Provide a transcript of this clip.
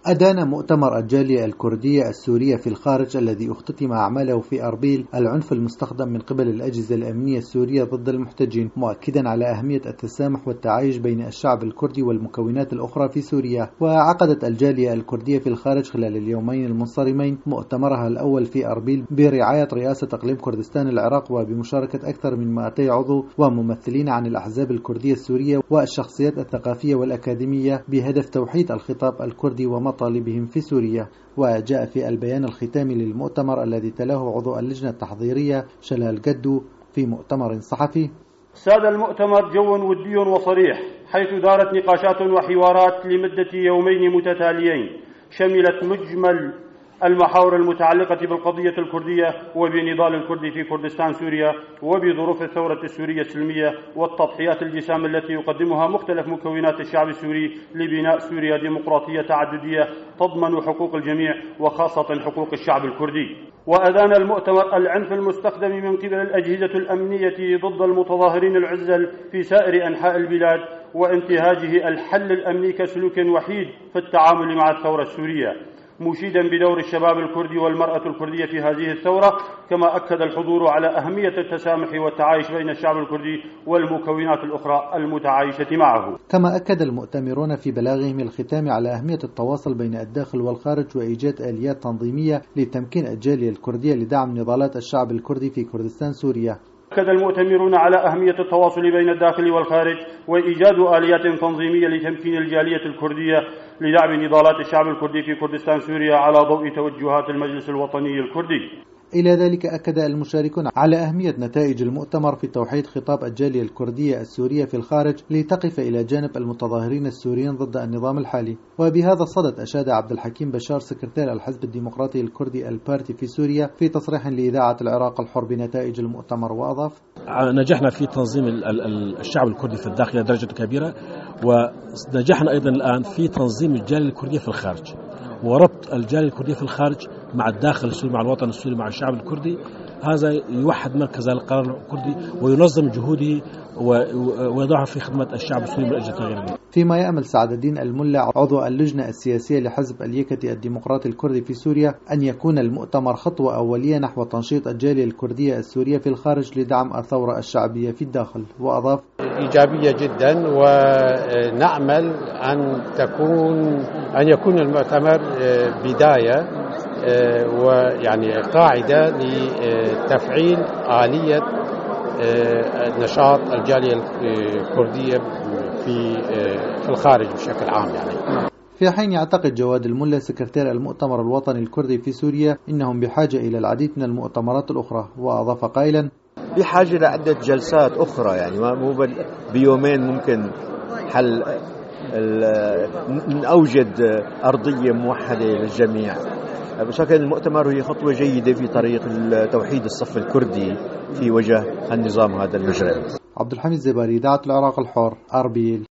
أدان مؤتمر الجالية الكردية السورية في الخارج الذي اختتم أعماله في أربيل العنف المستخدم من قبل الأجهزة الأمنية السورية ضد المحتجين، مؤكدا على أهمية التسامح والتعايش بين الشعب الكردي والمكونات الأخرى في سوريا. وعقدت الجالية الكردية في الخارج خلال اليومين المنصرمين مؤتمرها الأول في أربيل برعاية رئاسة إقليم كردستان العراق، وبمشاركة أكثر من 200 عضو وممثلين عن الأحزاب الكردية السورية والشخصيات الثقافية والأكاديمية، بهدف توحيد الخطاب الكردي ومطالبهم في سوريا. وجاء في البيان الختامي للمؤتمر الذي تلاه عضو اللجنة التحضيرية شلال قدو في مؤتمر صحفي: ساد المؤتمر جو ودي وصريح، حيث دارت نقاشات وحوارات لمدة يومين متتاليين، شملت مجمل المحاور المتعلقة بالقضية الكردية وبنضال الكرد في كردستان سوريا وبظروف الثورة السورية السلمية والتضحيات الجسام التي يقدمها مختلف مكونات الشعب السوري لبناء سوريا ديمقراطية تعددية تضمن حقوق الجميع وخاصة حقوق الشعب الكردي. وأدان المؤتمر العنف المستخدم من قبل الأجهزة الأمنية ضد المتظاهرين العزل في سائر أنحاء البلاد، وانتهاجه الحل الأمني كسلوك وحيد في التعامل مع الثورة السورية، مشيدا بدور الشباب الكردي والمرأة الكردية في هذه الثورة. كما أكد الحضور على أهمية التسامح والتعايش بين الشعب الكردي والمكونات الأخرى المتعايشة معه. كما أكد المؤتمرون في بلاغهم الختامي على أهمية التواصل بين الداخل والخارج وإيجاد آليات تنظيمية لتمكين الجالية الكردية لدعم نضالات الشعب الكردي في كردستان سوريا. أكد المؤتمرون على أهمية التواصل بين الداخل والخارج وإيجاد آليات تنظيمية لتمكين الجالية الكردية لدعم نضالات الشعب الكردي في كردستان سوريا على ضوء توجهات المجلس الوطني الكردي. إلى ذلك أكد المشاركون على أهمية نتائج المؤتمر في توحيد خطاب الجالية الكردية السورية في الخارج لتقف إلى جانب المتظاهرين السوريين ضد النظام الحالي. وبهذا الصدد أشاد عبد الحكيم بشار سكرتير الحزب الديمقراطي الكردي البارتي في سوريا في تصريح لإذاعة العراق الحر بنتائج المؤتمر، وأضاف: نجحنا في تنظيم الشعب الكردي في الداخل درجة كبيرة، ونجحنا أيضا الآن في تنظيم الجالية الكردية في الخارج وربط الجالية الكردية في الخارج مع الداخل السوري، مع الوطن السوري، مع الشعب الكردي. هذا يوحد مركز القرار الكردي وينظم جهوده ويضعها في خدمة الشعب السوري من أجل تغييره. فيما يأمل سعد الدين الملا عضو اللجنة السياسية لحزب اليكتي الديمقراطي الكردي في سوريا أن يكون المؤتمر خطوة أولية نحو تنشيط الجالية الكردية السورية في الخارج لدعم الثورة الشعبية في الداخل، وأضاف: إيجابية جدا، ونأمل أن يكون المؤتمر بداية ويعني قاعدة لتفعيل آلية نشاط الجالية الكردية في الخارج بشكل عام. يعني في حين يعتقد جواد الملا سكرتير المؤتمر الوطني الكردي في سوريا إنهم بحاجة إلى العديد من المؤتمرات الأخرى، وأضاف قائلا: بحاجة لعدة جلسات أخرى، يعني مو بيومين ممكن حل نوجد أرضية موحدة للجميع. بشكل المؤتمر هي خطوة جيدة في طريق توحيد الصف الكردي في وجه النظام هذا المجرم. عبد الحميد زباري، إذاعة العراق الحر، أربيل.